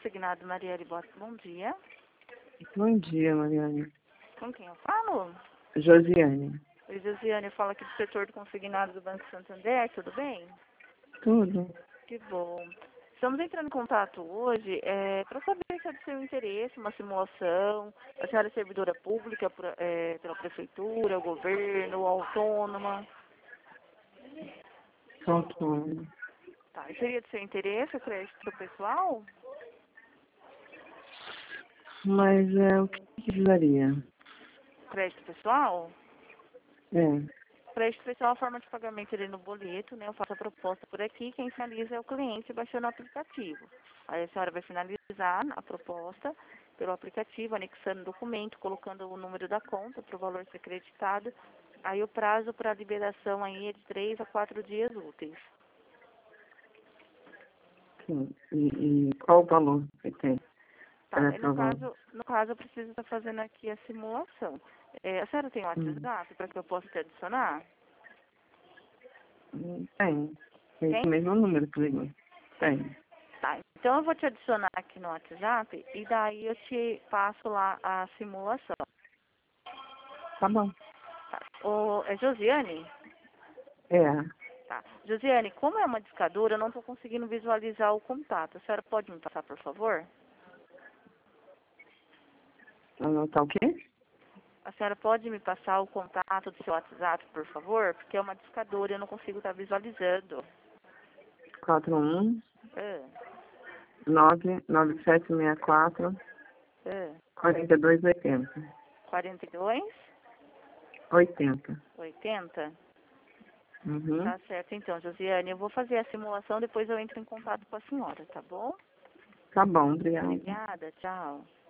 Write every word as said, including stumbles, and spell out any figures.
consignado Marielle Bote, bom dia. Bom dia, Mariane. Com quem eu falo? Josiane. Oi, Josiane, eu falo aqui do setor do consignado do Banco Santander, tudo bem? Tudo. Que bom. Estamos entrando em contato hoje é, para saber se é do seu interesse, uma simulação, a senhora é servidora pública pra- é, pela prefeitura, o governo, autônoma. Autônomo. Tá, e seria do seu interesse o crédito pessoal? Mas é o que precisaria? Crédito pessoal? É. Crédito pessoal é a forma de pagamento ali no boleto, né? Eu faço a proposta por aqui, quem finaliza é o cliente baixando o aplicativo. Aí a senhora vai finalizar a proposta pelo aplicativo, anexando o documento, colocando o número da conta para o valor ser creditado. Aí o prazo para liberação aí é de três a quatro dias úteis. Sim. E, e qual o valor que tem? Tá, É e no aprovado. caso, no caso eu preciso estar fazendo aqui a simulação. É, a senhora tem um Hum. WhatsApp para que eu possa te adicionar? Hum, Tem. Tem Tem? esse mesmo número que ligou. Tem. Tá, então eu vou te adicionar aqui no WhatsApp e daí eu te passo lá a simulação. Tá bom. Tá. O, é Josiane? É. Tá. Josiane, como é uma discadora, eu não estou conseguindo visualizar o contato. A senhora pode me passar, por favor? Anotar o quê? A senhora pode me passar o contato do seu WhatsApp, por favor? Porque é uma discadora e eu não consigo estar visualizando. quatro um Ah, nove nove sete seis quatro ah. quatro dois oito zero. quarenta e dois, oitenta. oitenta? Uhum. Tá certo, então, Josiane. Eu vou fazer a simulação, depois eu entro em contato com a senhora, tá bom? Tá bom, obrigada. Obrigada, tchau.